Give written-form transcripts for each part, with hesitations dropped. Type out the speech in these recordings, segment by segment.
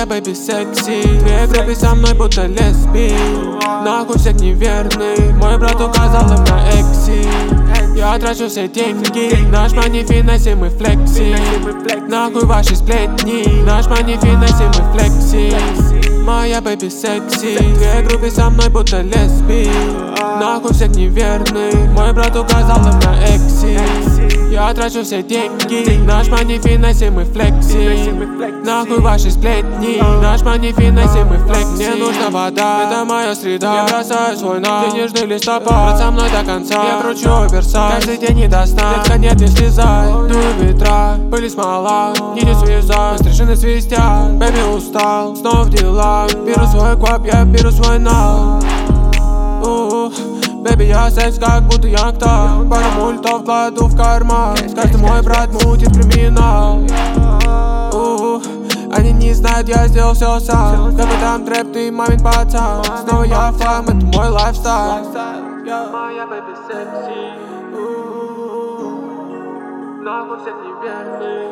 бэйби секси. Две группы со мной будто лесби. Нахуй всех неверных. Мой брат указал им на экси. Я трачу все деньги. Наш мани финесим и флекси. Нахуй ваши сплетни. Наш мани финесим и флекси. Моя бэйби секси. Две группы со мной будто лесби. Нахуй всех неверных. Мой брат указал им на экси. Я трачу все деньги. Наш мани финесим и флекси. Нахуй ваши сплетни. Наш мани финесим и флекси. Мне нужна вода, это моя среда. Я бросаю свой нам, ты нежный листопад. Брат со мной до конца, я кручу Версаль. Каждый день не до сна, детка нет, не слезай. Дует ветра, пыли смола, нити связать, стрижины свистят. Бэби устал, снова в делах. Беру свой квап, я беру свой нал. Бэби, я секс, как будто я кто. Пару мультов кладу в карман. Каждый мой брат мутит криминал. Они не знают, я сделал все сам. Как бы там трэп, ты мамин пацан. Снова я фам, это мой лайфстайл. Моя бэби секси. Нахуй всех неверных.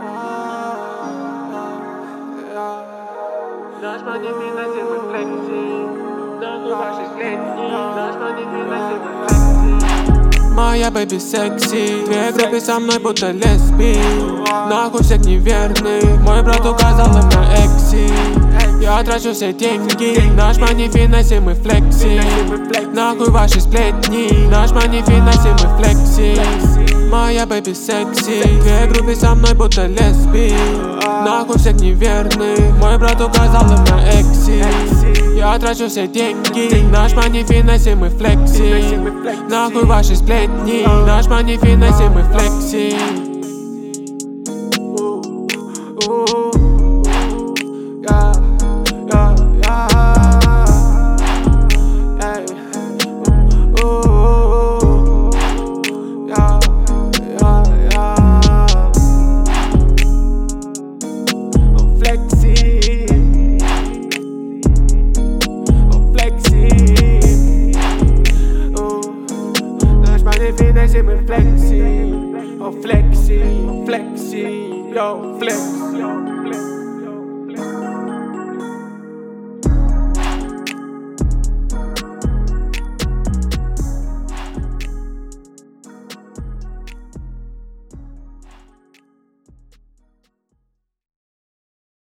Наш мани финесим и флекси. Нахуй ваши сплетни. Наш мани финесим и флекси. Моя бэби секси. Две группы со мной будто лесби. Нахуй всех неверных. Мой брат указал им на экси. Я трачу все деньги. Наш мани финесим и флекси. Нахуй ваши сплетни. Наш мани финесим и флекси. Моя бэби секси. Две группы со мной будто лесби. Нахуй всех неверных. Мой брат указал им на экси. Я трачу все деньги. Наш мани финесим и флекси. Нахуй ваши сплетни. Наш мани финесим и флекси. Fínese me flexi, oh flexi, flexi, yo flex.